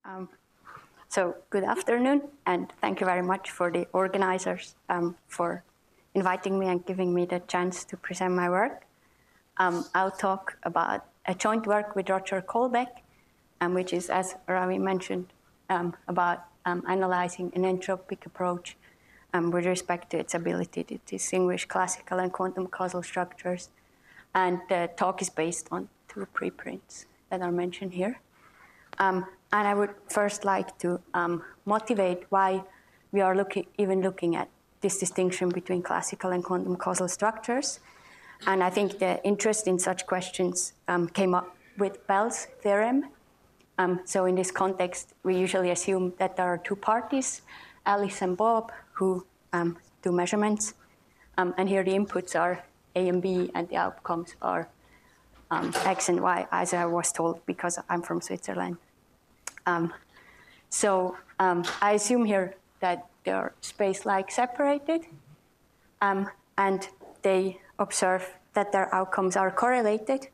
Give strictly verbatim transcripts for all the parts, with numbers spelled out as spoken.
Um, so good afternoon, and thank you very much for the organizers um, for inviting me and giving me the chance to present my work. Um, I'll talk about a joint work with Roger Kolbeck, um, which is, as Ravi mentioned, um, about um, analyzing an entropic approach um, with respect to its ability to distinguish classical and quantum causal structures. And the talk is based on two preprints that are mentioned here. Um, and I would first like to um, motivate why we are looking, even looking at this distinction between classical and quantum causal structures. And I think the interest in such questions um, came up with Bell's theorem. Um, so in this context, we usually assume that there are two parties, Alice and Bob, who um, do measurements. Um, and here the inputs are A and B, and the outcomes are um, X and Y, as I was told, because I'm from Switzerland. Um, so um, I assume here that they are space-like separated, um, and they observe that their outcomes are correlated.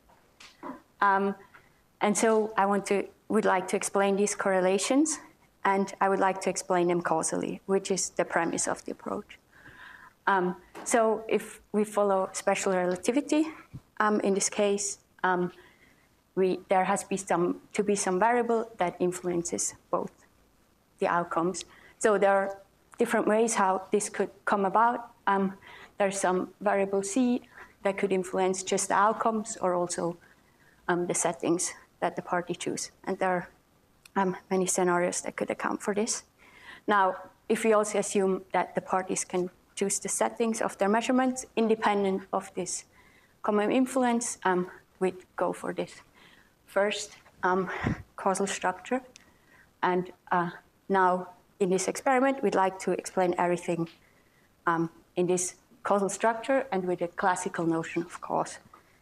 Um, and so I want to, would like to explain these correlations, and I would like to explain them causally, which is the premise of the approach. Um, so if we follow special relativity, um, in this case, um, we, there has be some, to be some variable that influences both the outcomes. So there are different ways how this could come about. Um, there's some variable C that could influence just the outcomes, or also um, the settings that the party choose. And there are um, many scenarios that could account for this. Now, if we also assume that the parties can choose the settings of their measurements independent of this common influence, um, we'd go for this first um, causal structure. And uh, now in this experiment, we'd like to explain everything um, in this causal structure and with a classical notion of cause.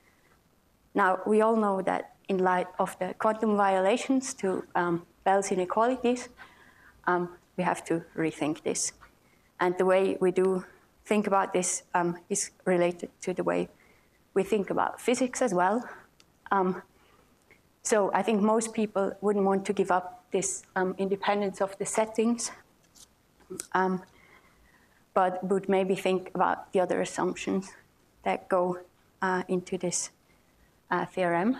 Now, we all know that in light of the quantum violations to um, Bell's inequalities, um, we have to rethink this. And the way we do think about this um, is related to the way we think about physics as well. Um, so I think most people wouldn't want to give up this um, independence of the settings, um, but would maybe think about the other assumptions that go uh, into this uh, theorem.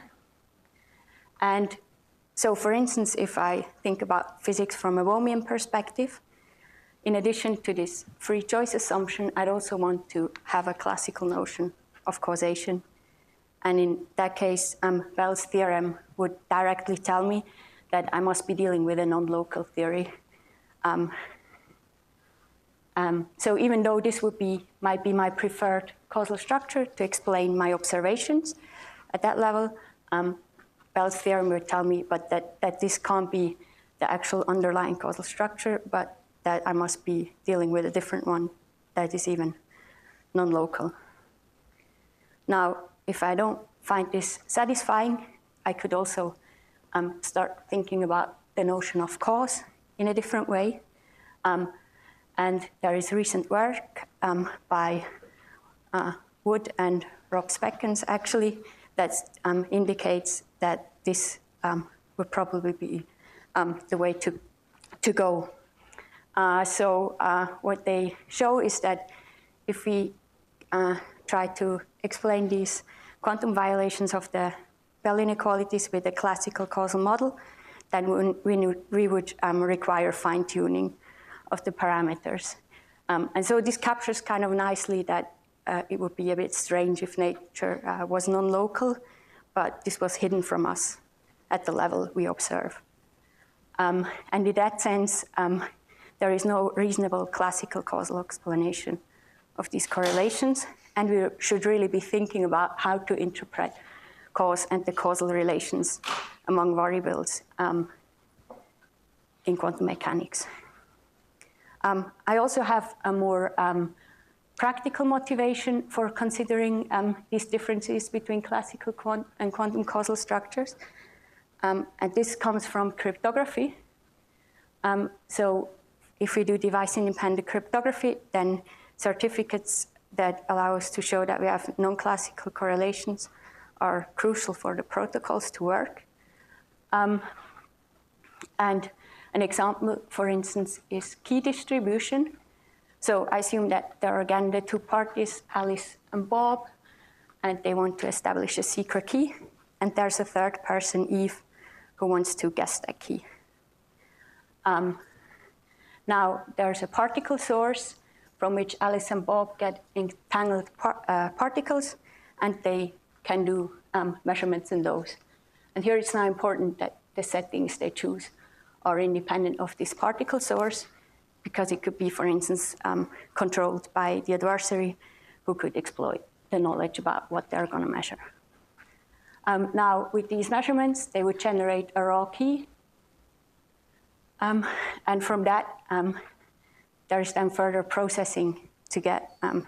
And so, for instance, if I think about physics from a Bohmian perspective, in addition to this free choice assumption, I'd also want to have a classical notion of causation. And in that case, um, Bell's theorem would directly tell me that I must be dealing with a non-local theory. Um, um, so even though this would be, might be my preferred causal structure to explain my observations at that level, um, Bell's theorem would tell me but that, that this can't be the actual underlying causal structure, but that I must be dealing with a different one that is even non-local. Now, if I don't find this satisfying, I could also um, start thinking about the notion of cause in a different way. Um, and there is recent work um, by uh, Wood and Rob Speckens, actually, that um, indicates that this um, would probably be um, the way to, to go. Uh, so uh, what they show is that if we uh, try to explain these quantum violations of the Bell inequalities with a classical causal model, then we, we would um, require fine-tuning of the parameters. Um, and so this captures kind of nicely that uh, it would be a bit strange if nature uh, was non-local, but this was hidden from us at the level we observe. Um, and in that sense, um, there is no reasonable classical causal explanation of these correlations, and we should really be thinking about how to interpret cause and the causal relations among variables um, in quantum mechanics. Um, I also have a more um, practical motivation for considering um, these differences between classical quant and quantum causal structures, um, and this comes from cryptography. Um, so if we do device-independent cryptography, then certificates that allow us to show that we have non-classical correlations are crucial for the protocols to work. Um, and An example, for instance, is key distribution. So I assume that there are again the two parties, Alice and Bob, and they want to establish a secret key. And there's a third person, Eve, who wants to guess that key. Um, now, there's a particle source from which Alice and Bob get entangled par uh, particles, and they can do um, measurements in those. And here it's now important that the settings they choose are independent of this particle source, because it could be, for instance, um, controlled by the adversary, who could exploit the knowledge about what they're going to measure. Um, now, with these measurements, they would generate a raw key. Um, and from that, um, there's then further processing to get um,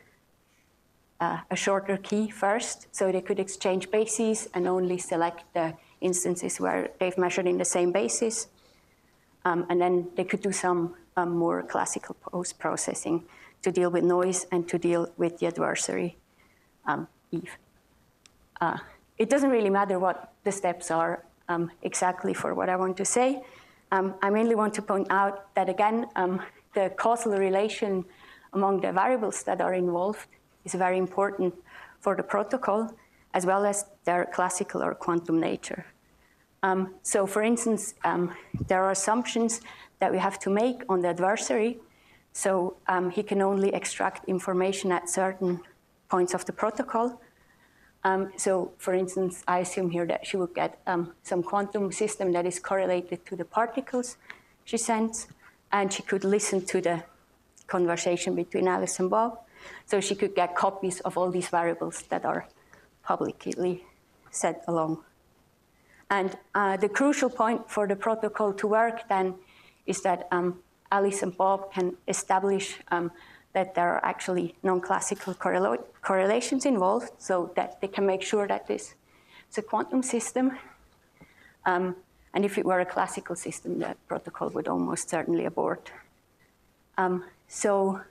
uh, a shorter key first. So they could exchange bases and only select the instances where they've measured in the same basis. Um, and then they could do some um, more classical post-processing to deal with noise and to deal with the adversary, um, Eve. Uh, it doesn't really matter what the steps are um, exactly for what I want to say. Um, I mainly want to point out that, again, um, the causal relation among the variables that are involved is very important for the protocol, as well as their classical or quantum nature. Um, so, for instance, um, there are assumptions that we have to make on the adversary. So um, he can only extract information at certain points of the protocol. Um, so, for instance, I assume here that she would get um, some quantum system that is correlated to the particles she sends, and she could listen to the conversation between Alice and Bob. So she could get copies of all these variables that are publicly set along. And uh, the crucial point for the protocol to work then is that um, Alice and Bob can establish um, that there are actually non-classical correla correlations involved, so that they can make sure that this is a quantum system. Um, and if it were a classical system, the protocol would almost certainly abort. Um, so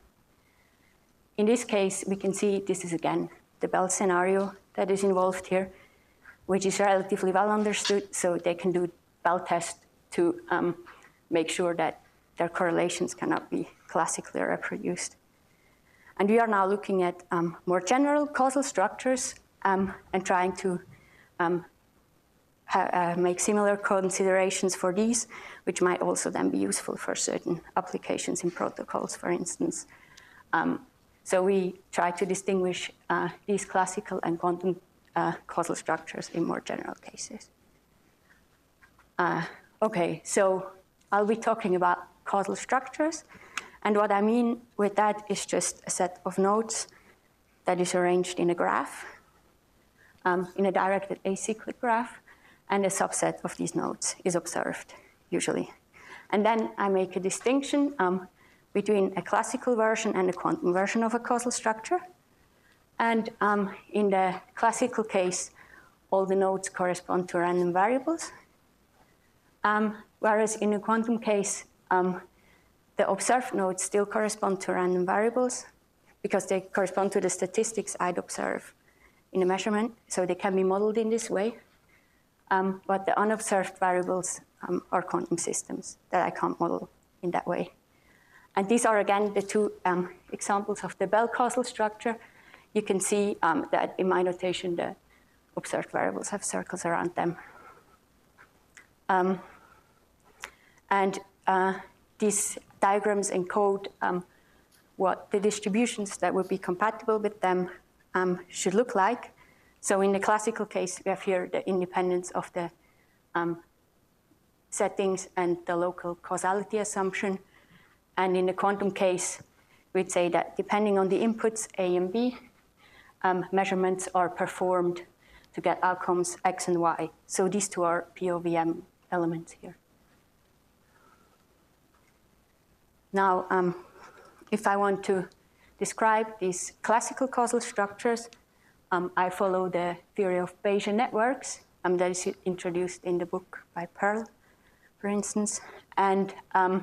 in this case, we can see this is, again, the Bell scenario that is involved here, which is relatively well understood, so they can do Bell test to um, make sure that their correlations cannot be classically reproduced. And we are now looking at um, more general causal structures um, and trying to um, uh, make similar considerations for these, which might also then be useful for certain applications in protocols, for instance. Um, so we try to distinguish uh, these classical and quantum uh, causal structures in more general cases. Uh, okay, so I'll be talking about causal structures. And what I mean with that is just a set of nodes that is arranged in a graph, um, in a directed acyclic graph, and a subset of these nodes is observed, usually. And then I make a distinction um, between a classical version and a quantum version of a causal structure. And um, in the classical case, all the nodes correspond to random variables. Um, whereas in a quantum case, um, the observed nodes still correspond to random variables because they correspond to the statistics I'd observe in a measurement, so they can be modeled in this way. Um, but the unobserved variables um, are quantum systems that I can't model in that way. And these are, again, the two um, examples of the Bell causal structure. You can see um, that in my notation, the observed variables have circles around them. Um, and uh, these diagrams encode um, what the distributions that would be compatible with them um, should look like. So in the classical case, we have here the independence of the um, settings and the local causality assumption. And in the quantum case, we'd say that depending on the inputs A and B, um, measurements are performed to get outcomes X and Y. So these two are P O V M elements here. Now, um, if I want to describe these classical causal structures, um, I follow the theory of Bayesian networks um, that is introduced in the book by Pearl, for instance. And um,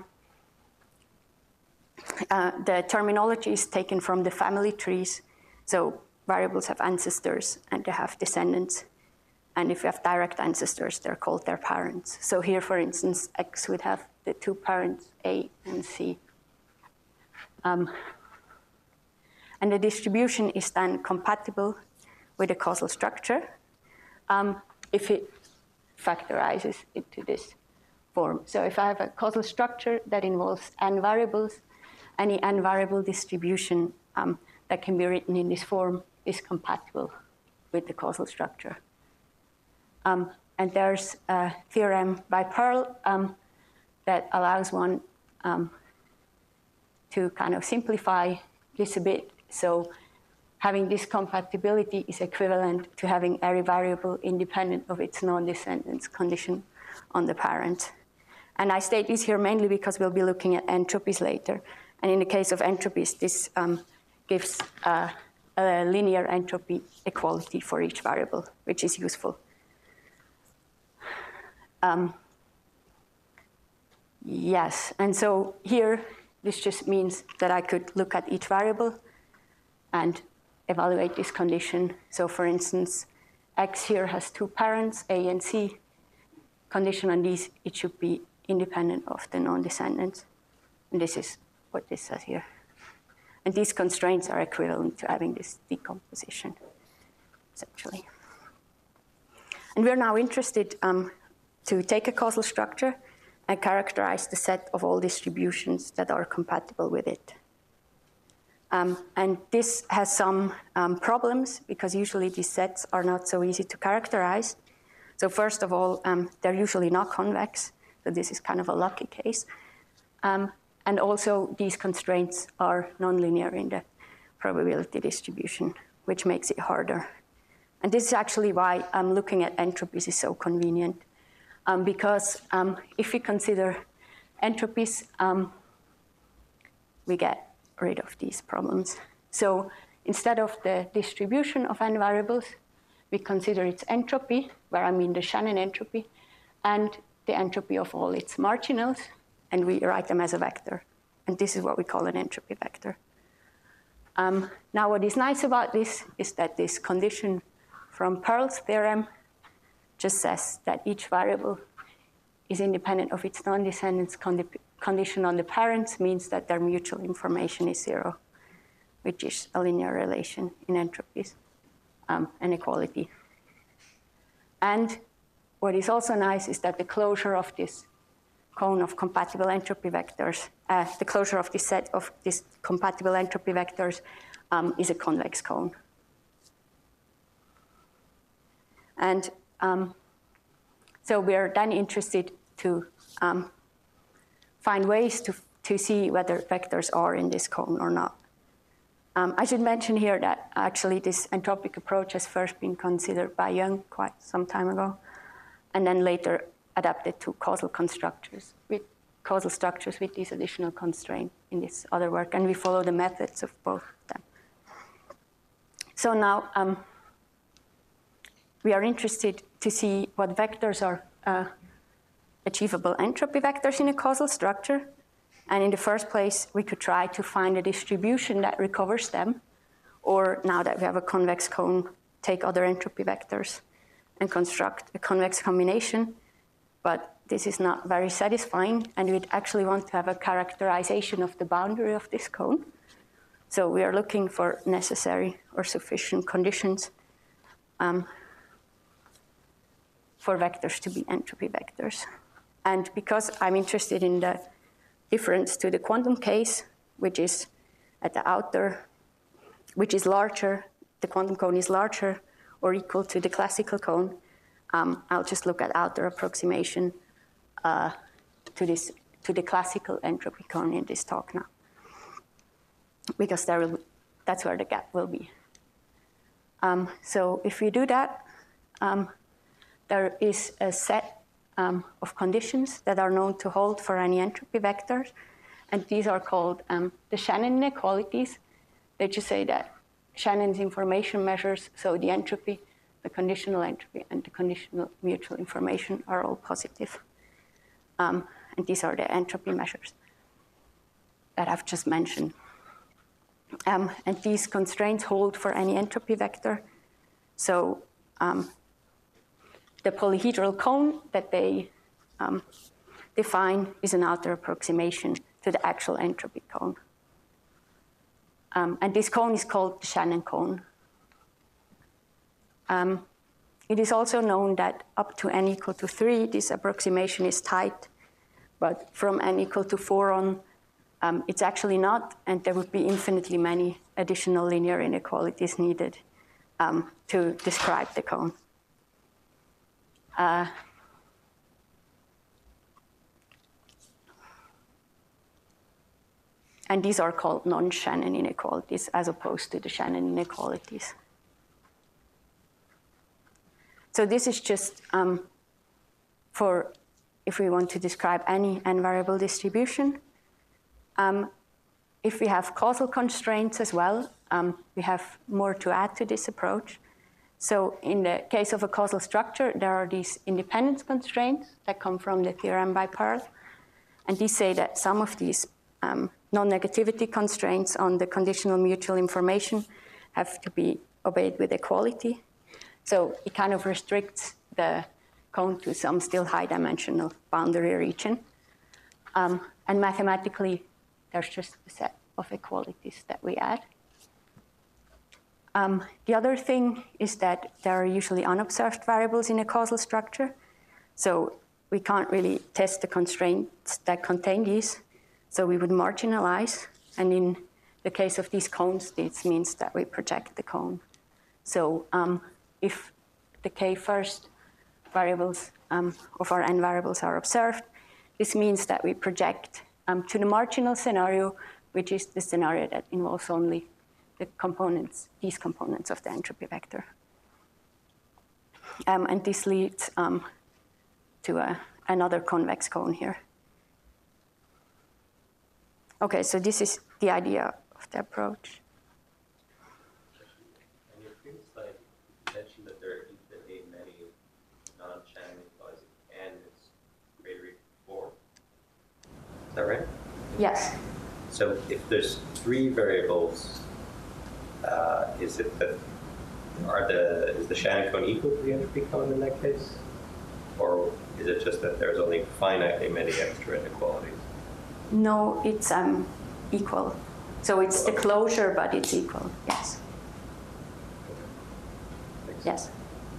uh, the terminology is taken from the family trees. So variables have ancestors and they have descendants. And if you have direct ancestors, they're called their parents. So here, for instance, X would have the two parents, A and C. Um, and the distribution is then compatible with the causal structure um, if it factorizes into this form. So if I have a causal structure that involves n variables, any n variable distribution um, that can be written in this form is compatible with the causal structure. Um, and there's a theorem by Pearl um, that allows one um, to kind of simplify this a bit. So having this compatibility is equivalent to having every variable independent of its non-descendance condition on the parent. And I state this here mainly because we'll be looking at entropies later. And in the case of entropies, this um, gives uh, a linear entropy equality for each variable, which is useful. Um, yes, and so here, this just means that I could look at each variable and evaluate this condition. So for instance, X here has two parents, A and C. Condition on these, it should be independent of the non-descendants. And this is what this says here. And these constraints are equivalent to having this decomposition, essentially. And we're now interested um, to take a causal structure and characterize the set of all distributions that are compatible with it. Um, and this has some um, problems because usually these sets are not so easy to characterize. So first of all, um, they're usually not convex. So this is kind of a lucky case. Um, and also these constraints are nonlinear in the probability distribution, which makes it harder. And this is actually why um, looking at entropies is so convenient. Um, because um, if we consider entropies, um, we get rid of these problems. So instead of the distribution of n variables, we consider its entropy, where I mean the Shannon entropy, and the entropy of all its marginals, and we write them as a vector. And this is what we call an entropy vector. Um, now, what is nice about this is that this condition from Pearl's theorem just says that each variable is independent of its non-descendance condi condition on the parents, means that their mutual information is zero, which is a linear relation in entropies, um, an equality. And what is also nice is that the closure of this cone of compatible entropy vectors, uh, the closure of this set of these compatible entropy vectors um, is a convex cone. And um, so we're then interested to um, find ways to, to see whether vectors are in this cone or not. Um, I should mention here that actually this entropic approach has first been considered by Young quite some time ago, and then later adapted to causal constructors with causal structures with these additional constraints in this other work, and we follow the methods of both of them. So now um, we are interested to see what vectors are uh, achievable entropy vectors in a causal structure. And in the first place, we could try to find a distribution that recovers them, or now that we have a convex cone, take other entropy vectors and construct a convex combination. But this is not very satisfying, and we'd actually want to have a characterization of the boundary of this cone. So we are looking for necessary or sufficient conditions um, for vectors to be entropy vectors. And because I'm interested in the difference to the quantum case, which is at the outer, which is larger, the quantum cone is larger or equal to the classical cone, um, I'll just look at outer approximation uh, to this, to the classical entropy cone in this talk now, because there will, that's where the gap will be. Um, so if we do that, um, there is a set Um, of conditions that are known to hold for any entropy vectors. And these are called um, the Shannon inequalities. They just say that Shannon's information measures, so the entropy, the conditional entropy, and the conditional mutual information are all positive. Um, and these are the entropy measures that I've just mentioned. Um, and these constraints hold for any entropy vector. So um, the polyhedral cone that they um, define is an outer approximation to the actual entropy cone. Um, and this cone is called the Shannon cone. Um, it is also known that up to n equal to three, this approximation is tight, but from n equal to four on, um, it's actually not, and there would be infinitely many additional linear inequalities needed um, to describe the cone. Uh, and these are called non-Shannon inequalities as opposed to the Shannon inequalities. So this is just um, for if we want to describe any n-variable distribution. Um, if we have causal constraints as well, um, we have more to add to this approach. So in the case of a causal structure, there are these independence constraints that come from the theorem by Pearl. And these say that some of these um, non-negativity constraints on the conditional mutual information have to be obeyed with equality. So it kind of restricts the cone to some still high-dimensional boundary region. Um, and mathematically, there's just a set of equalities that we add. Um, the other thing is that there are usually unobserved variables in a causal structure. So we can't really test the constraints that contain these. So we would marginalize. And in the case of these cones, this means that we project the cone. So um, if the k first variables um, of our n variables are observed, this means that we project um, to the marginal scenario, which is the scenario that involves only the components, these components of the entropy vector. Um, and this leads um, to a, another convex cone here. Okay, so this is the idea of the approach. In your previous slide, you mentioned that there are infinitely many non-Shannon inequalities, and it's greater than four. Is that right? Yes. So if there's three variables, uh, is it that are the is the Shannon cone equal to the entropy cone in that case, or is it just that there's only finitely many extra inequalities? No, it's um, equal. So it's the closure, but it's equal. Yes. Thanks. Yes.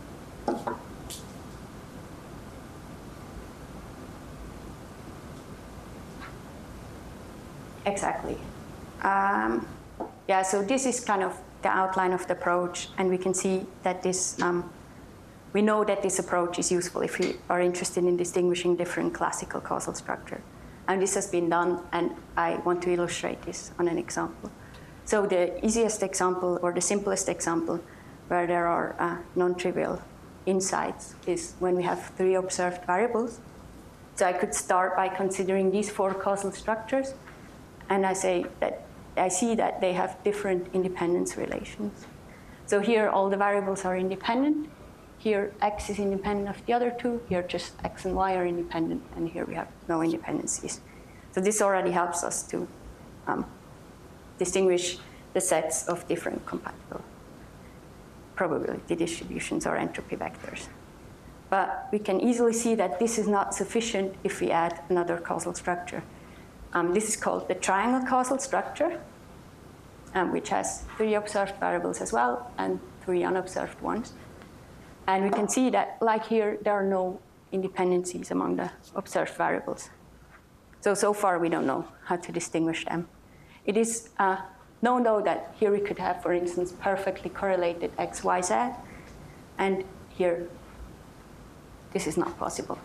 Exactly. Um, yeah, so this is kind of the outline of the approach, and we can see that this, um, we know that this approach is useful if we are interested in distinguishing different classical causal structure. And this has been done, and I want to illustrate this on an example. So the easiest example, or the simplest example, where there are uh, non-trivial insights is when we have three observed variables. So I could start by considering these four causal structures, and I say that I see that they have different independence relations. So here all the variables are independent. Here x is independent of the other two. Here just x and y are independent, and here we have no independencies. So this already helps us to um, distinguish the sets of different compatible probability distributions or entropy vectors. But we can easily see that this is not sufficient if we add another causal structure. Um, this is called the triangle causal structure, um, which has three observed variables as well and three unobserved ones. And we can see that, like here, there are no independencies among the observed variables. So, so far, we don't know how to distinguish them. It is uh, known, though, that here we could have, for instance, perfectly correlated x, y, z. And here, this is not possible.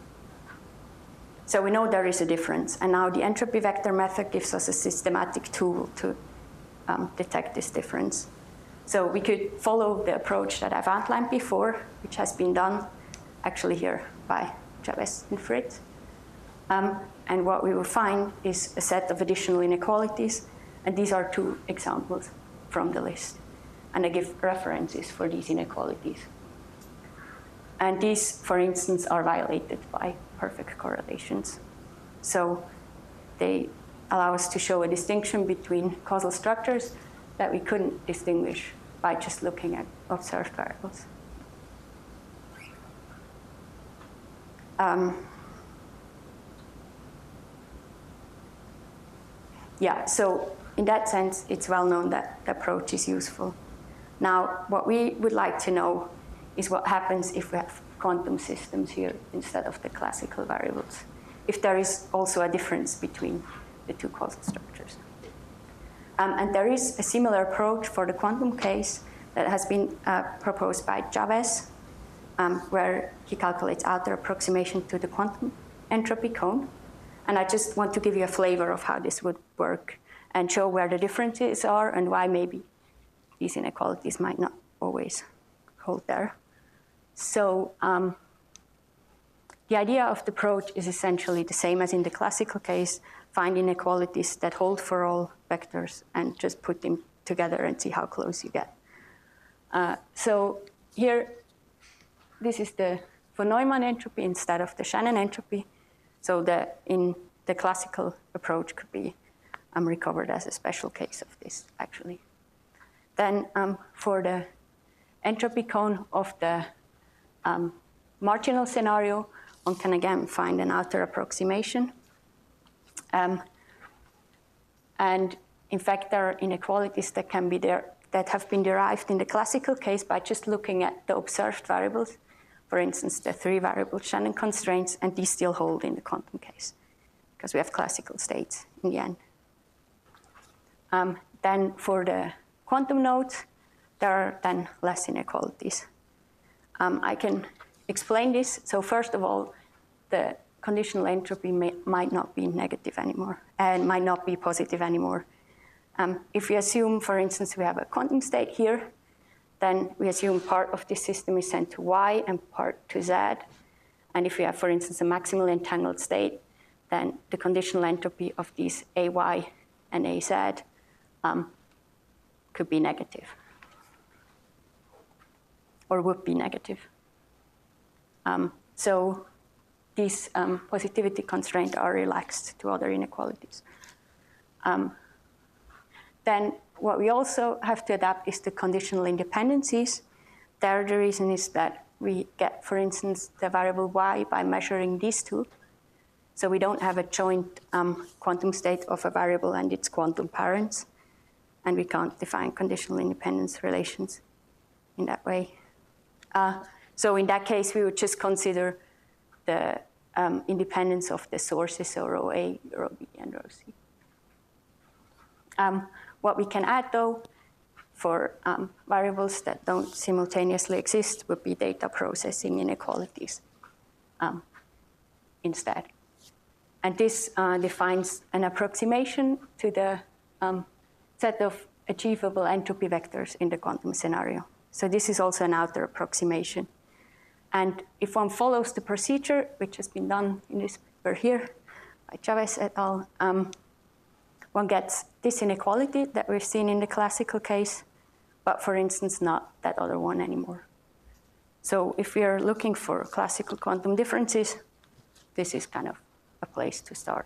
So we know there is a difference. And now the entropy vector method gives us a systematic tool to um, detect this difference. So we could follow the approach that I've outlined before, which has been done actually here by Chavez and Fritz. Um, and what we will find is a set of additional inequalities. And these are two examples from the list. And I give references for these inequalities. And these, for instance, are violated by perfect correlations. So they allow us to show a distinction between causal structures that we couldn't distinguish by just looking at observed variables. um, yeah, so in that sense, it's well known that the approach is useful. Now, what we would like to know is what happens if we have quantum systems here instead of the classical variables, if there is also a difference between the two causal structures. Um, and there is a similar approach for the quantum case that has been uh, proposed by Chavez, um, where he calculates outer approximation to the quantum entropy cone. And I just want to give you a flavor of how this would work and show where the differences are and why maybe these inequalities might not always hold there. So um, the idea of the approach is essentially the same as in the classical case: find inequalities that hold for all vectors and just put them together and see how close you get. Uh, so here, this is the von Neumann entropy instead of the Shannon entropy. So the, in the classical approach could be um, recovered as a special case of this, actually. Then um, for the entropy cone of the um, marginal scenario, one can again find an outer approximation. Um, and in fact, there are inequalities that can be there that have been derived in the classical case by just looking at the observed variables. For instance, the three variable Shannon constraints, and these still hold in the quantum case because we have classical states in the end. Um, then for the quantum nodes, there are then less inequalities. Um, I can explain this. So first of all, the conditional entropy may, might not be negative anymore and might not be positive anymore. Um, if we assume, for instance, we have a quantum state here, then we assume part of this system is sent to Y and part to Z. And if we have, for instance, a maximally entangled state, then the conditional entropy of these A Y and A Z um, could be negative, or would be negative. Um, so these um, positivity constraints are relaxed to other inequalities. Um, then what we also have to adapt is the conditional independencies. There, the reason is that we get, for instance, the variable Y by measuring these two. So we don't have a joint um, quantum state of a variable and its quantum parents. And we can't define conditional independence relations in that way. Uh, so in that case, we would just consider the um, independence of the sources, so rho A, rho B, and rho C. Um, what we can add, though, for um, variables that don't simultaneously exist would be data processing inequalities um, instead. And this uh, defines an approximation to the um, set of achievable entropy vectors in the quantum scenario. So this is also an outer approximation. And if one follows the procedure, which has been done in this paper here by Chavez et al., um, one gets this inequality that we've seen in the classical case, but for instance, not that other one anymore. So if we are looking for classical quantum differences, this is kind of a place to start.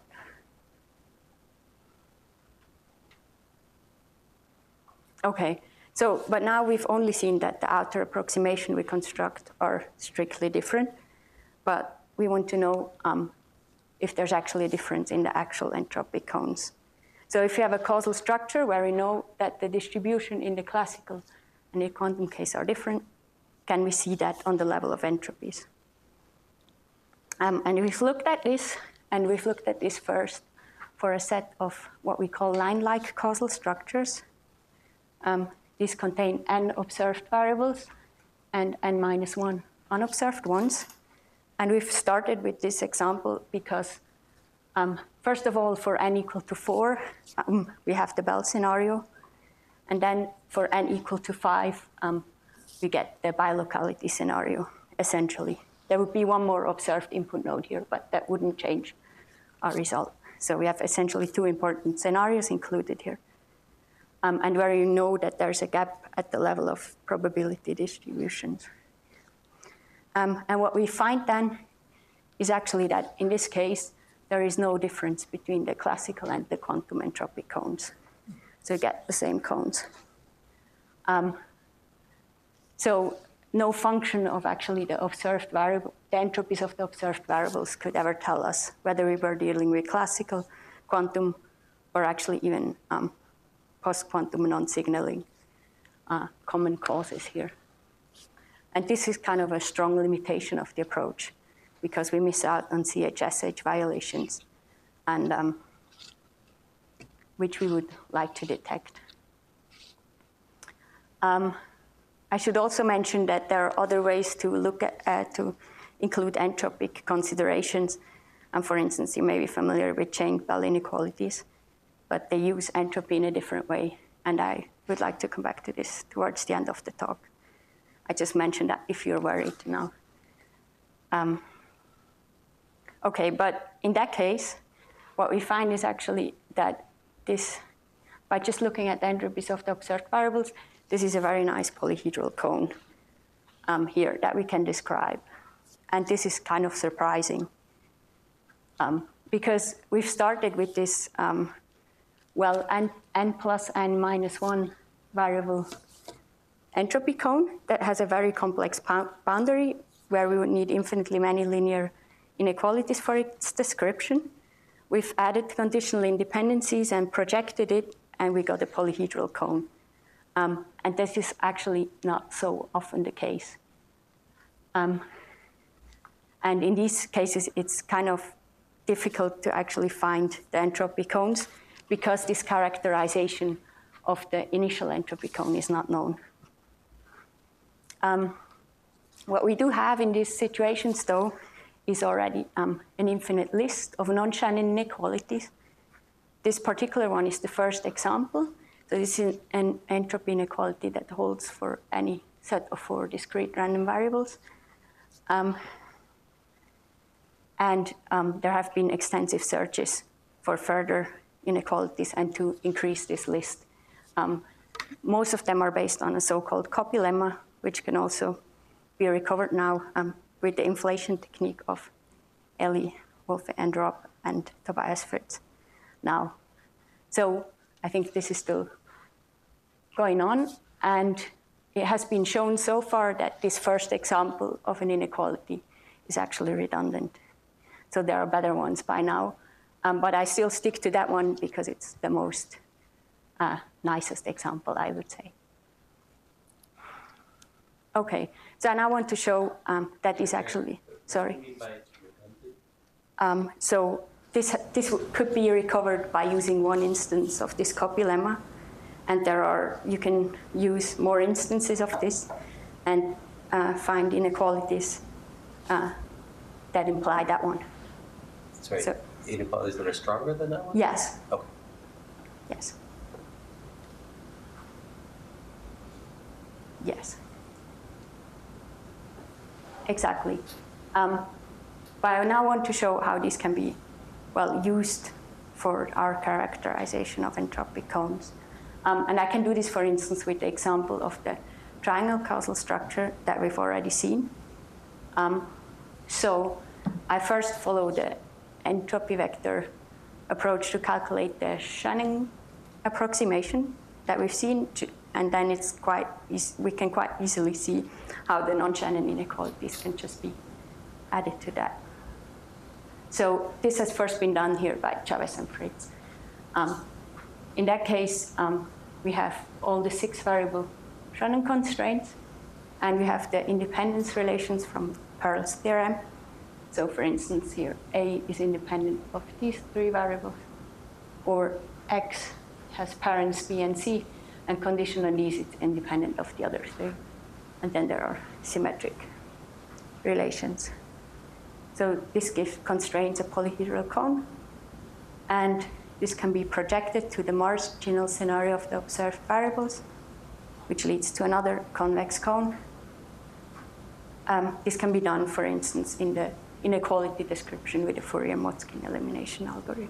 Okay, so, but now we've only seen that the outer approximation we construct are strictly different, but we want to know um, if there's actually a difference in the actual entropic cones. So if you have a causal structure where we know that the distribution in the classical and the quantum case are different, can we see that on the level of entropies? Um, and we've looked at this, and we've looked at this first for a set of what we call line-like causal structures. Um, these contain n observed variables and n minus one unobserved ones. And we've started with this example because, um, first of all, for n equal to four, um, we have the Bell scenario. And then for n equal to five, um, we get the bilocality scenario, essentially. There would be one more observed input node here, but that wouldn't change our result. So we have essentially two important scenarios included here. Um, and where you know that there's a gap at the level of probability distributions. Um, and what we find then is actually that in this case, there is no difference between the classical and the quantum entropic cones. So you get the same cones. Um, so no function of actually the observed variable, the entropies of the observed variables could ever tell us whether we were dealing with classical quantum or actually even um, post-quantum non-signaling uh, common causes here. And this is kind of a strong limitation of the approach because we miss out on C H S H violations, and um, which we would like to detect. Um, I should also mention that there are other ways to look at, uh, to include entropic considerations. And for instance, you may be familiar with chain Bell inequalities, but they use entropy in a different way. And I would like to come back to this towards the end of the talk. I just mentioned that if you're worried now. Um, okay, but in that case, what we find is actually that this, by just looking at the entropies of the observed variables, this is a very nice polyhedral cone um, here that we can describe. And this is kind of surprising um, because we've started with this, um, well, n, n plus n minus one variable entropy cone that has a very complex boundary where we would need infinitely many linear inequalities for its description. We've added conditional independencies and projected it, and we got a polyhedral cone. Um, and this is actually not so often the case. Um, and in these cases, it's kind of difficult to actually find the entropy cones because this characterization of the initial entropy cone is not known. Um, what we do have in these situations, though, is already um, an infinite list of non-Shannon inequalities. This particular one is the first example. So this is an entropy inequality that holds for any set of four discrete random variables. Um, and um, there have been extensive searches for further inequalities and to increase this list. Um, most of them are based on a so-called copy lemma, which can also be recovered now um, with the inflation technique of Ellie, Wolfe Endrop, and Tobias Fritz now. So I think this is still going on, and it has been shown so far that this first example of an inequality is actually redundant. So there are better ones by now, um, but I still stick to that one because it's the most uh, nicest example, I would say. Okay, so I now want to show um, that is actually, sorry. Um, so this, this could be recovered by using one instance of this copy lemma. And there are, you can use more instances of this and uh, find inequalities uh, that imply that one. Sorry, so, inequalities that are stronger than that one? Yes. Okay. Yes. Yes. Exactly. Um, but I now want to show how this can be, well, used for our characterization of entropic cones. Um, and I can do this, for instance, with the example of the triangle causal structure that we've already seen. Um, so I first follow the entropy vector approach to calculate the Shannon approximation that we've seen, to, and then it's quite we can quite easily see how the non-Shannon inequalities can just be added to that. So this has first been done here by Chavez and Fritz. Um, In that case, um, we have all the six variable Shannon constraints, and we have the independence relations from Pearl's theorem. So for instance, here, A is independent of these three variables, or X has parents B and C, and conditional on these, it's independent of the other three. And then there are symmetric relations. So this gives constraints a polyhedral cone, and this can be projected to the marginal scenario of the observed variables, which leads to another convex cone. Um, this can be done, for instance, in the inequality description with the Fourier-Motzkin elimination algorithm.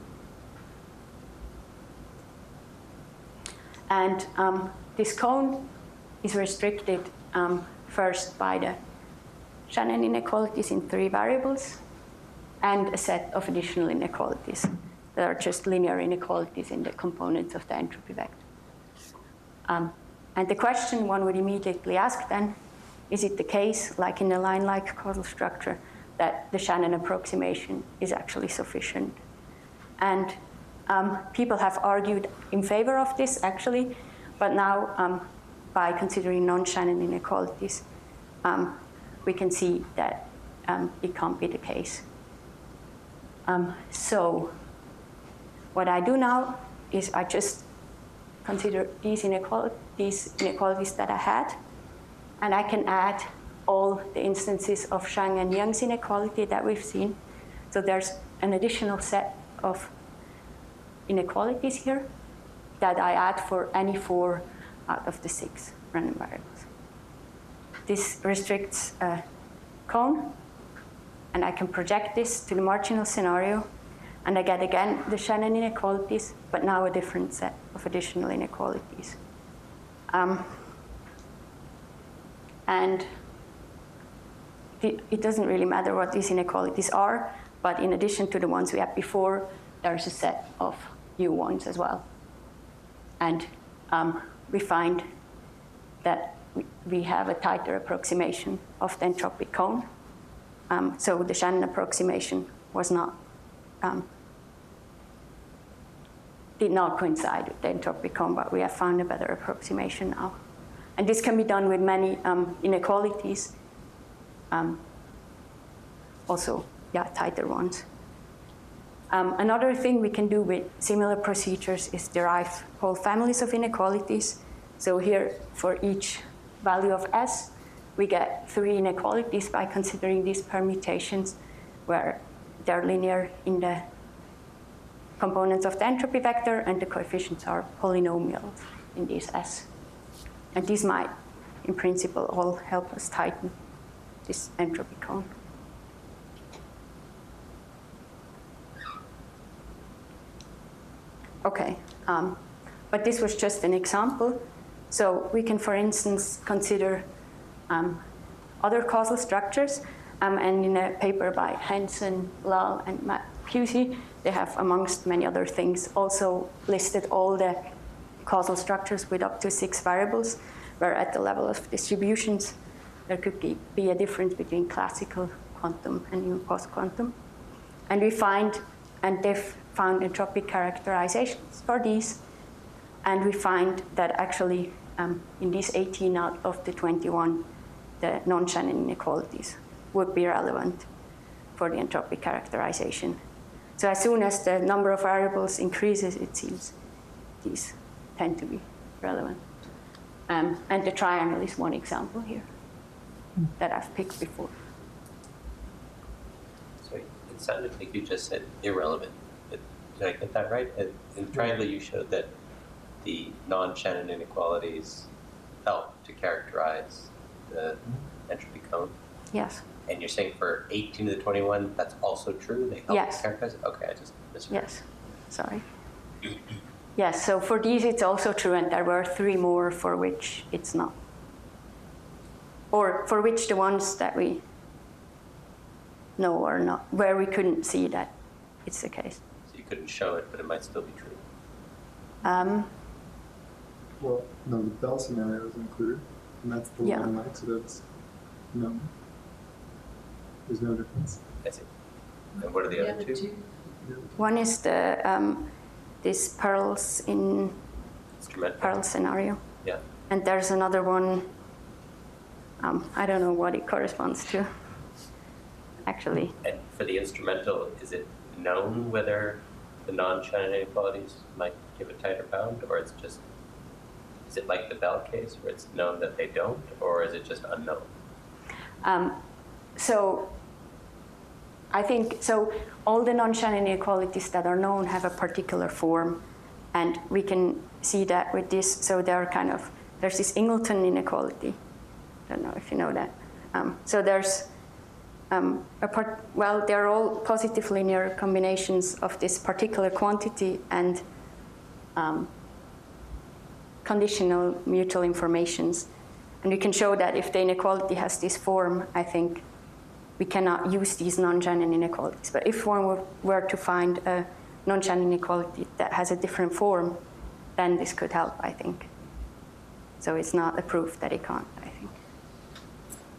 And um, this cone is restricted um, first by the Shannon inequalities in three variables and a set of additional inequalities that are just linear inequalities in the components of the entropy vector. Um, and the question one would immediately ask then is it the case, like in a line-like causal structure, that the Shannon approximation is actually sufficient? And um, people have argued in favor of this, actually, but now um, by considering non-Shannon inequalities, um, we can see that um, it can't be the case. Um, so what I do now is I just consider these inequalities, these inequalities that I had, and I can add all the instances of Zhang and Young's inequality that we've seen. So there's an additional set of inequalities here that I add for any four out of the six random variables. This restricts a cone, and I can project this to the marginal scenario, and I get again the Shannon inequalities, but now a different set of additional inequalities. Um, and it, it doesn't really matter what these inequalities are, but in addition to the ones we had before, there's a set of new ones as well. And um, we find that we, we have a tighter approximation of the entropic cone. Um, so the Shannon approximation was not, um, did not coincide with the entropic cone, but we have found a better approximation now. And this can be done with many um, inequalities, um, also, yeah, tighter ones. Um, another thing we can do with similar procedures is derive whole families of inequalities. So here, for each value of S, we get three inequalities by considering these permutations where they're linear in the components of the entropy vector and the coefficients are polynomials in these S. And these might, in principle, all help us tighten this entropy cone. Okay, um, but this was just an example. So we can, for instance, consider um, other causal structures. Um, and in a paper by Hansen, Lal, and Matt Pusey, they have, amongst many other things, also listed all the causal structures with up to six variables, where at the level of distributions, there could be, be a difference between classical quantum and new post-quantum. And we find, and they've found entropic characterizations for these, and we find that actually um, in these eighteen out of the twenty-one, the non-Shannon inequalities would be relevant for the entropic characterization. So as soon as the number of variables increases, it seems these tend to be relevant. Um, and the triangle is one example here that I've picked before. So it sounded like you just said irrelevant. But did I get that right? In the triangle, you showed that the non-Shannon inequalities help to characterize the entropy cone. Yes. And you're saying for eighteen to the twenty-one, that's also true? They help Yes. to characterize it? Okay, I just misread. Yes, sorry. Yes, so for these it's also true, and there were three more for which it's not. Or for which the ones that we know are not, where we couldn't see that it's the case. So you couldn't show it, but it might still be true. Um, Well, no, the Bell scenario is included, and that's the Yeah. one line, so that's no. There's no difference. I see. And what are the, The other other two? two, one is the um, this pearls in Instrumental. pearl scenario, Yeah. and there's another one. Um, I don't know what it corresponds to, actually. And for the instrumental, is it known whether the non-Shannon inequalities might give a tighter bound, or it's just, is it like the Bell case where it's known that they don't, or is it just unknown? Um, so I think, so all the non-Shannon inequalities that are known have a particular form, and we can see that with this. So there are kind of, there's this Ingleton inequality. I don't know if you know that. Um, so there's um, a part, well, they're all positive linear combinations of this particular quantity and um, conditional mutual informations. And we can show that if the inequality has this form, I think we cannot use these non-Shannon inequalities. But if one were, were to find a non-Shannon inequality that has a different form, then this could help, I think. So it's not a proof that it can't, I think.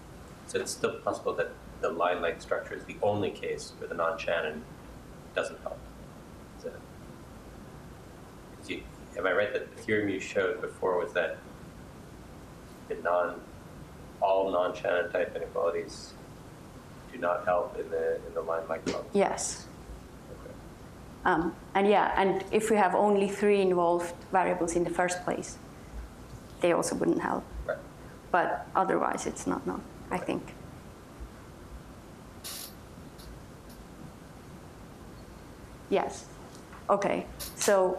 So it's still possible that the line-like structure is the only case where the non-Shannon doesn't help. Is that, is you, am I right that the theorem you showed before was that the non, all non-Shannon type inequalities do not help in the in the line-like problem? Yes. Okay. Um, and yeah, and if we have only three involved variables in the first place, they also wouldn't help. Right. But otherwise, it's not known, I Okay. think. Yes. Okay. So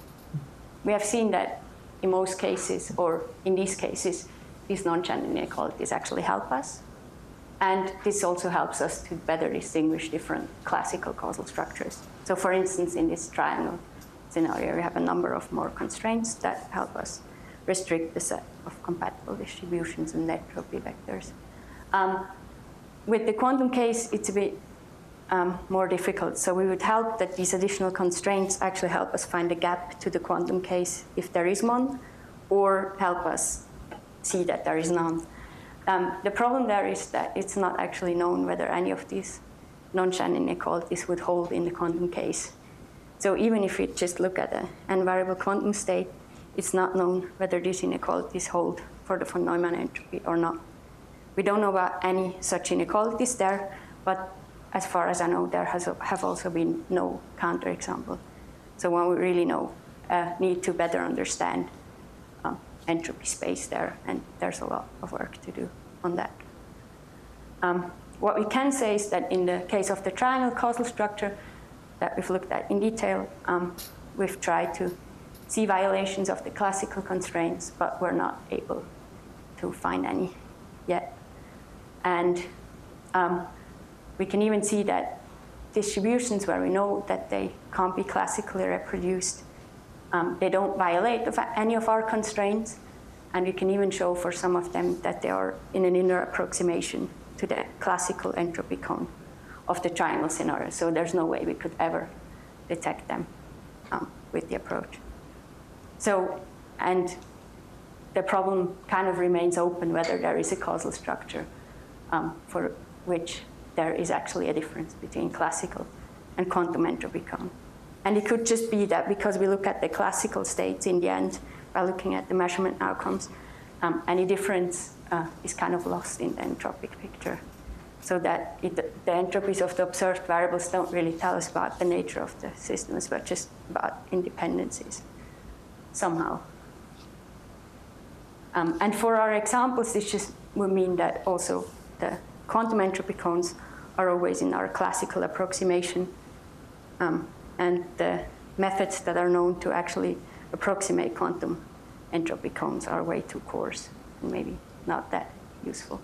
we have seen that in most cases, or in these cases, these non-Shannon inequalities actually help us. And this also helps us to better distinguish different classical causal structures. So for instance, in this triangle scenario, we have a number of more constraints that help us restrict the set of compatible distributions and entropy vectors. Um, with the quantum case, it's a bit um, more difficult. So we would help that these additional constraints actually help us find a gap to the quantum case if there is one, or help us see that there is none. Um, the problem there is that it's not actually known whether any of these non-Shannon inequalities would hold in the quantum case. So even if we just look at an n-variable quantum state, it's not known whether these inequalities hold for the von Neumann entropy or not. We don't know about any such inequalities there, but as far as I know, there has have also been no counterexample. So when we really know, uh, need to better understand um, entropy space there, and there's a lot of work to do on that. Um, what we can say is that in the case of the triangle causal structure that we've looked at in detail, um, we've tried to see violations of the classical constraints, but we're not able to find any yet. And um, we can even see that distributions where we know that they can't be classically reproduced, um, they don't violate of any of our constraints, and we can even show for some of them that they are in an inner approximation to the classical entropy cone of the triangle scenario. So there's no way we could ever detect them um, with the approach. So, and the problem kind of remains open whether there is a causal structure um, for which there is actually a difference between classical and quantum entropy cone. And it could just be that because we look at the classical states in the end by looking at the measurement outcomes, um, any difference uh, is kind of lost in the entropic picture. So that it, the entropies of the observed variables don't really tell us about the nature of the systems, but just about independencies somehow. Um, and for our examples, this just would mean that also the quantum entropy cones are always in our classical approximation. Um, and the methods that are known to actually approximate quantum entropy cones are way too coarse and maybe not that useful.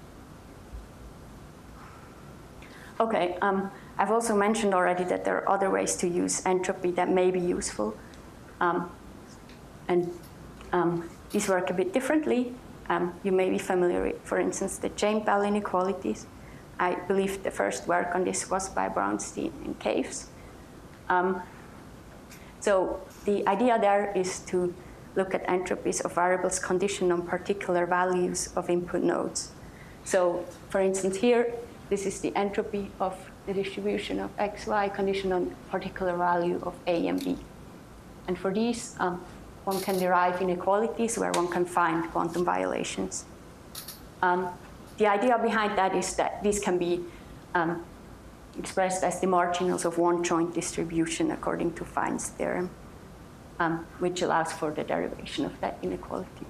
Okay, um, I've also mentioned already that there are other ways to use entropy that may be useful. Um, and um, these work a bit differently. Um, you may be familiar with, for instance, the chain-Bell inequalities. I believe the first work on this was by Brownstein and Caves. Um, so the idea there is to look at entropies of variables conditioned on particular values of input nodes. So for instance here, this is the entropy of the distribution of x, y conditioned on a particular value of a and b. And for these, um, one can derive inequalities where one can find quantum violations. Um, the idea behind that is that these can be um, expressed as the marginals of one joint distribution according to Fine's theorem, um, which allows for the derivation of that inequality.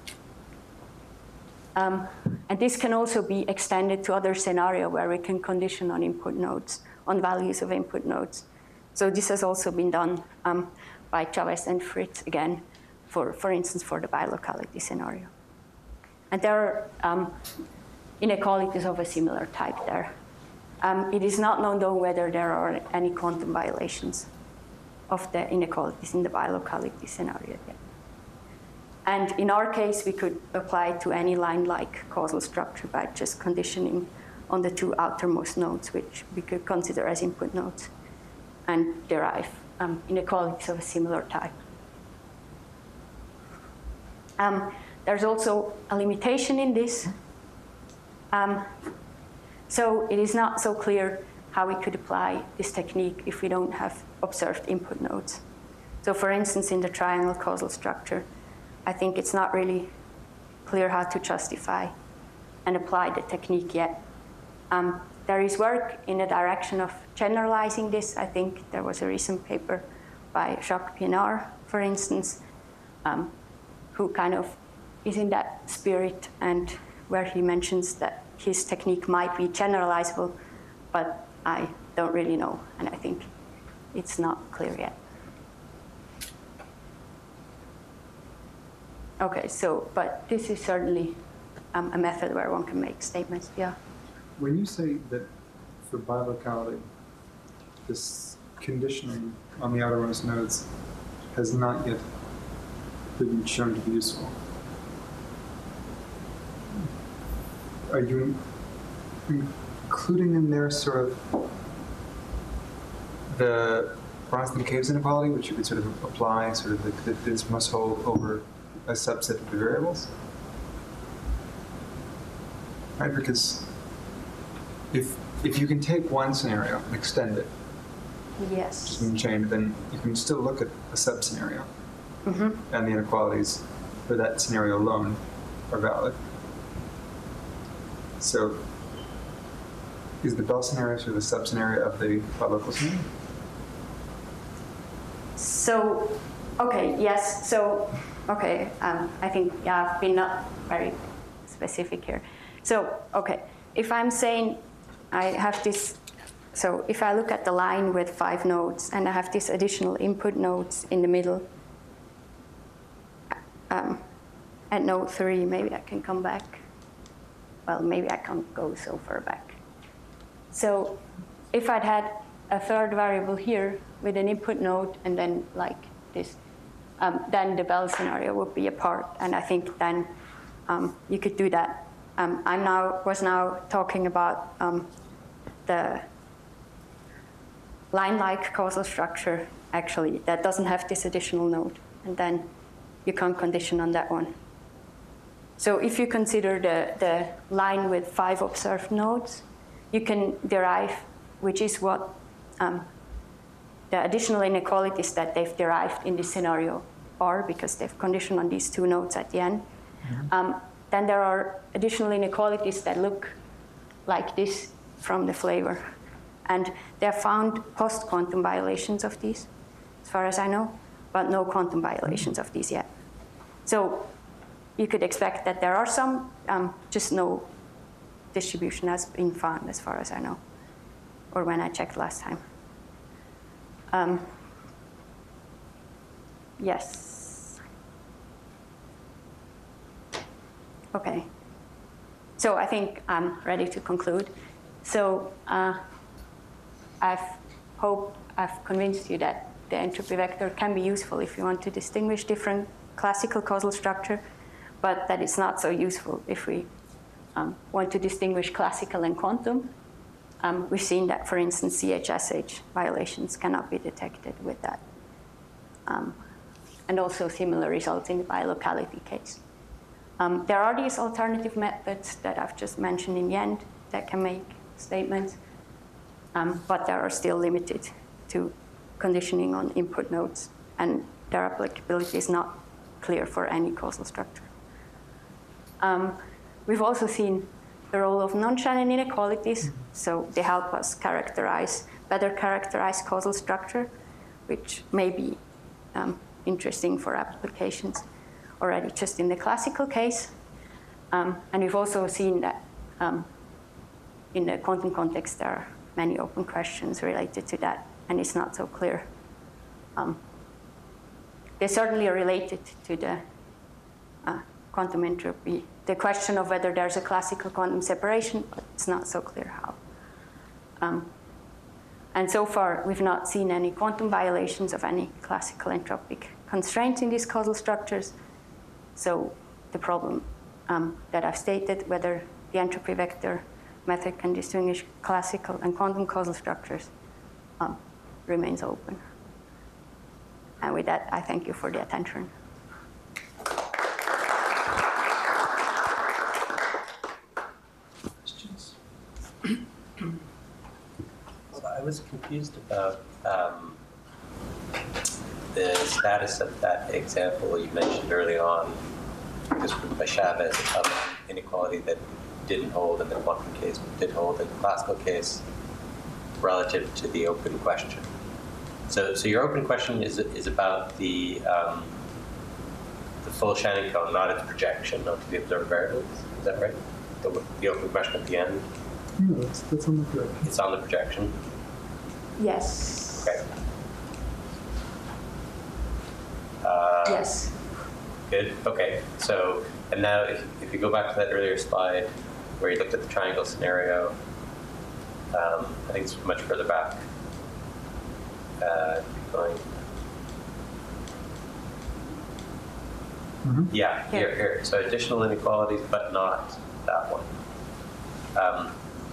Um, and this can also be extended to other scenarios where we can condition on input nodes, on values of input nodes. So this has also been done um, by Chavez and Fritz again, for, for instance, for the bilocality scenario. And there are um, inequalities of a similar type there. Um, it is not known, though, whether there are any quantum violations of the inequalities in the bilocality scenario yet. And in our case, we could apply it to any line-like causal structure by just conditioning on the two outermost nodes, which we could consider as input nodes, and derive um, inequalities of a similar type. Um, there's also a limitation in this. Um, so it is not so clear how we could apply this technique if we don't have observed input nodes. So for instance, in the triangle causal structure, I think it's not really clear how to justify and apply the technique yet. Um, there is work in the direction of generalizing this. I think there was a recent paper by Jacques Pienard, for instance, um, who kind of is in that spirit, and where he mentions that his technique might be generalizable, but I don't really know, and I think it's not clear yet. Okay, so, but this is certainly um, a method where one can make statements, yeah. When you say that for bilocality, this conditioning on the outermost nodes has not yet been shown to be useful, are you including in there sort of the Bronston Caves inequality, which you could sort of apply, sort of the, that this must hold over a subset of the variables? Right, because if if you can take one scenario and extend it, yes, just in chain, then you can still look at a sub-scenario, mm-hmm. and the inequalities for that scenario alone are valid. So is the Bell scenario sort of the sub-scenario of the bilocal scenario? So, okay, yes, so, okay, um, I think, yeah, I've been not very specific here. So, okay, if I'm saying I have this, so if I look at the line with five nodes and I have these additional input nodes in the middle, um, at node three, maybe I can come back. Well, maybe I can't go so far back. So if I'd had a third variable here with an input node and then like this, um, then the Bell scenario would be apart. And I think then um, you could do that. Um, I'm now was now talking about um, the line-like causal structure, actually, that doesn't have this additional node. And then you can't condition on that one. So if you consider the, the line with five observed nodes, you can derive, which is what um, the additional inequalities that they've derived in this scenario are, because they've conditioned on these two nodes at the end. Mm-hmm. um, then there are additional inequalities that look like this from the flavor. And they have found post-quantum violations of these, as far as I know, but no quantum violations of these yet. So you could expect that there are some, um, just no distribution has been found, as far as I know, or when I checked last time. Um, yes. Okay. So I think I'm ready to conclude. So uh, I've hope I've convinced you that the entropy vector can be useful if you want to distinguish different classical causal structure, but that it's not so useful if we um, want to distinguish classical and quantum. Um, we've seen that, for instance, C H S H violations cannot be detected with that. Um, and also similar results in the bilocality case. Um, there are these alternative methods that I've just mentioned in the end that can make statements, um, but they are still limited to conditioning on input nodes, and their applicability is not clear for any causal structure. Um, we've also seen the role of non-Shannon inequalities, so they help us characterize, better characterize causal structure, which may be um, interesting for applications already just in the classical case. Um, and we've also seen that um, in the quantum context, there are many open questions related to that, and it's not so clear. Um, they certainly are related to the uh, quantum entropy, the question of whether there's a classical quantum separation, but it's not so clear how. Um, and so far, we've not seen any quantum violations of any classical entropic constraints in these causal structures. So the problem um, that I've stated, whether the entropy vector method can distinguish classical and quantum causal structures, um, remains open. And with that, I thank you for the attention. confused about um, the status of that example you mentioned early on, described by Chavez, of inequality that didn't hold in the quantum case, but did hold in the classical case, relative to the open question. So, so your open question is is about the um, the full Shannon cone, not its projection onto the observed variables. Is that right? The, the open question at the end. No, that's, that's on the projection. It's on the projection. Yes. Okay. Uh, Yes. Good. Okay. So, and now if, if you go back to that earlier slide where you looked at the triangle scenario, um, I think it's much further back. Uh, keep going. Mm-hmm. Yeah, Here. here, here. So additional inequalities, but not that one. Um,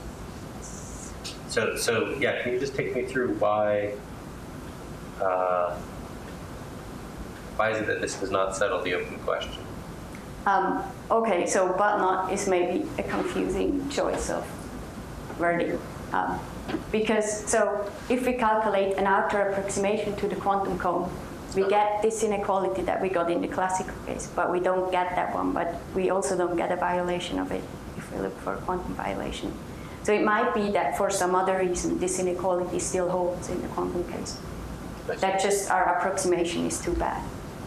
so, so yeah, can you just take me through why? Uh, why is it that this does not settle the open question? Um, okay, so but not is maybe a confusing choice of wording. Um, because, so if we calculate an outer approximation to the quantum cone, we get this inequality that we got in the classical case, but we don't get that one, but we also don't get a violation of it if we look for a quantum violation. So it might be that for some other reason, this inequality still holds in the quantum case. That just our approximation is too bad.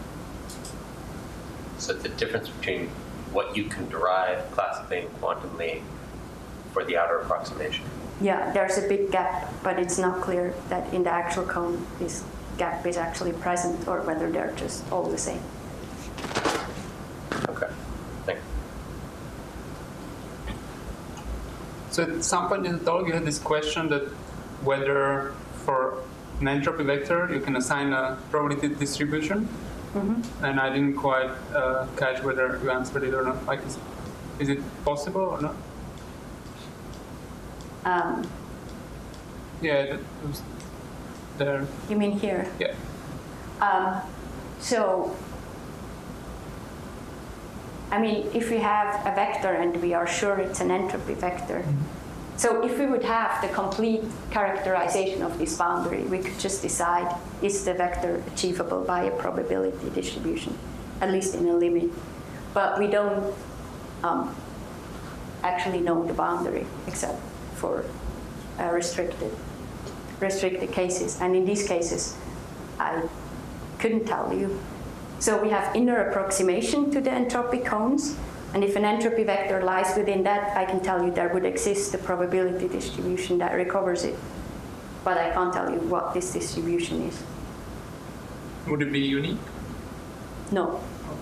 So the difference between what you can derive classically and quantumly for the outer approximation. Yeah, there's a big gap, but it's not clear that in the actual cone this gap is actually present or whether they're just all the same. Okay, thank you. So at some point in the talk, you had this question that whether for an entropy vector you can assign a probability distribution, mm-hmm. and I didn't quite uh, catch whether you answered it or not. Like, is, is it possible or not? Um, yeah, that was there. you mean here? Yeah. Um, so, I mean, if we have a vector and we are sure it's an entropy vector, mm-hmm. so if we would have the complete characterization of this boundary, we could just decide, is the vector achievable by a probability distribution, at least in a limit. But we don't um, actually know the boundary, except for uh, restricted, restricted cases. And in these cases, I couldn't tell you. So we have inner approximation to the entropy cones. And if an entropy vector lies within that, I can tell you there would exist a probability distribution that recovers it. But I can't tell you what this distribution is. Would it be unique? No.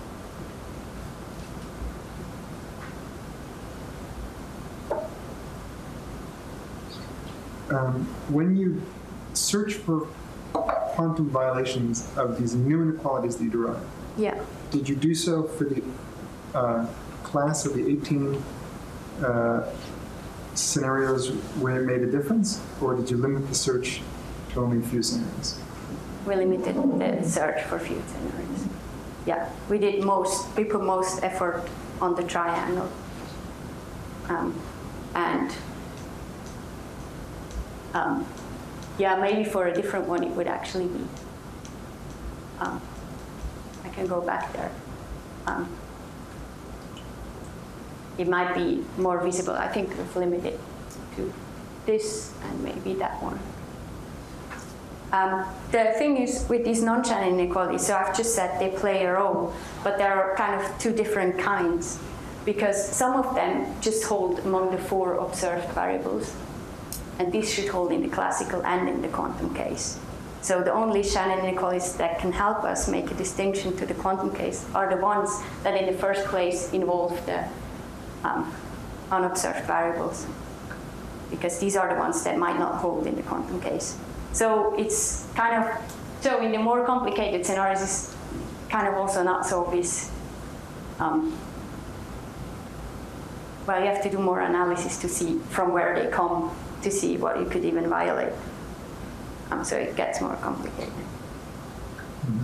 Um, when you search for quantum violations of these new inequalities that you derive, Yeah. did you do so for the uh, class of the eighteen uh, scenarios where it made a difference, or did you limit the search to only a few scenarios? We limited the search for few scenarios. Yeah, we did most, we put most effort on the triangle. Um, and um, yeah, maybe for a different one it would actually be, um, I can go back there. Um, it might be more visible. I think we've limited to this and maybe that one. Um, the thing is with these non-Shannon inequalities, so I've just said they play a role, but there are kind of two different kinds, because some of them just hold among the four observed variables, and these should hold in the classical and in the quantum case. So the only Shannon inequalities that can help us make a distinction to the quantum case are the ones that in the first place involve the um, unobserved variables, because these are the ones that might not hold in the quantum case. So it's kind of, so in the more complicated scenarios, it's kind of also not so obvious. Um, well, you have to do more analysis to see from where they come to see what you could even violate. Um, so it gets more complicated. Mm-hmm.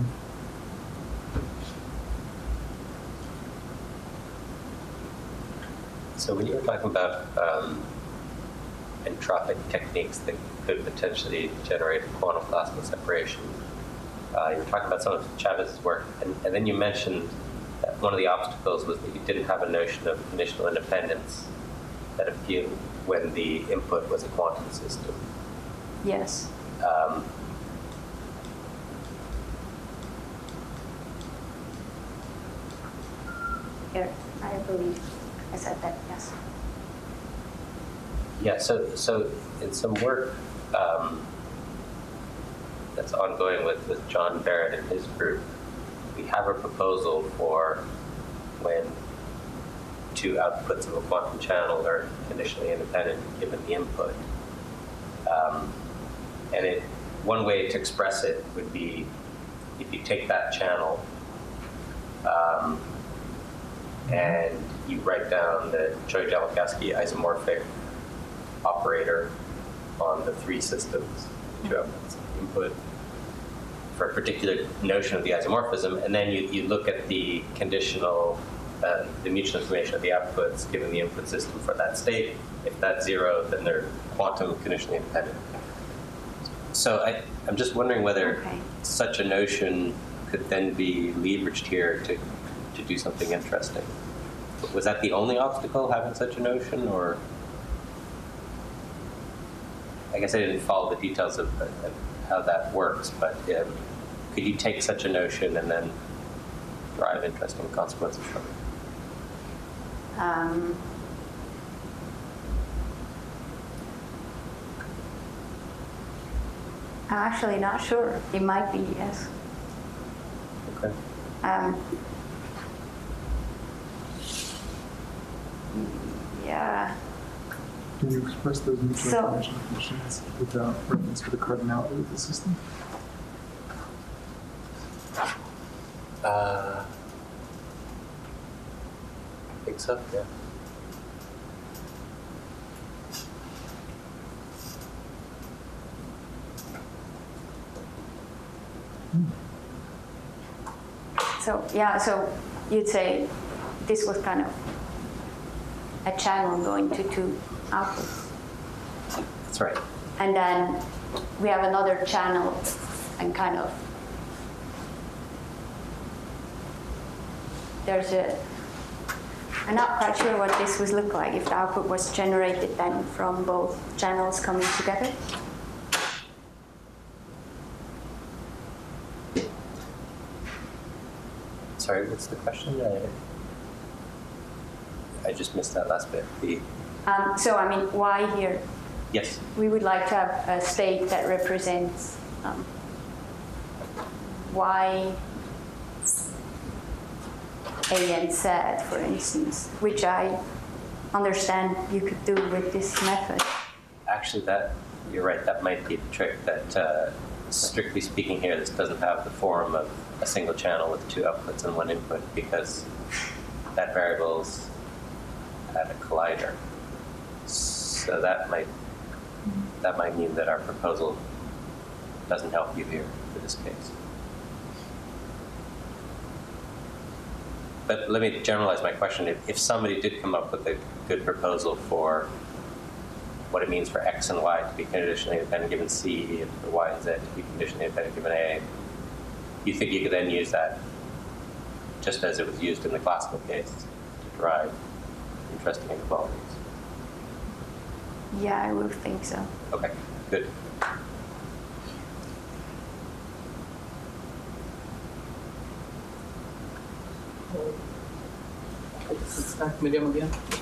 So when you were talking about um, entropic techniques that could potentially generate quantum classical separation. Uh, you were talking about some of Chavez's work, and, and then you mentioned that one of the obstacles was that you didn't have a notion of conditional independence that appeared when the input was a quantum system. Yes. Um, Here, I believe I said that, yes. Yeah, so so in some work um, that's ongoing with, with John Barrett and his group, we have a proposal for when two outputs of a quantum channel are conditionally independent given the input. Um, and it, one way to express it would be if you take that channel um, and you write down the Choi-Jalikowski isomorphic operator on the three systems, two outputs input, for a particular notion of the isomorphism, and then you, you look at the conditional, uh, the mutual information of the outputs given the input system for that state. If that's zero, then they're quantum conditionally independent. So I, I'm just wondering whether Okay. such a notion could then be leveraged here to, to do something interesting. Was that the only obstacle, having such a notion, or? I guess I didn't follow the details of, of how that works, but um, could you take such a notion and then derive interesting consequences from it? Um, I'm actually not sure. It might be, yes. Okay. Um, yeah. Can you express those mutual So- information conditions without reference to the cardinality of the system? Uh, I think so, yeah. So, yeah, so you'd say this was kind of a channel going to two outputs. That's right. And then we have another channel and kind of there's a, I'm not quite sure what this would look like if the output was generated then from both channels coming together. Sorry, what's the question? I, I just missed that last bit. The, Um, so, I mean, why here? yes. We would like to have a state that represents um, Y, A, and Z, for instance, which I understand you could do with this method. Actually, that you're right. That might be the trick. That uh, strictly speaking, here, this doesn't have the form of a single channel with two outputs and one input because that variable's at a collider. So that might that might mean that our proposal doesn't help you here for this case. But let me generalize my question. If, if somebody did come up with a good proposal for what it means for X and Y to be conditionally independent given C, and for Y and Z to be conditionally independent given A, you think you could then use that just as it was used in the classical case to derive interesting inequalities? Yeah, I would think so. Okay, good. Thank Miriam again.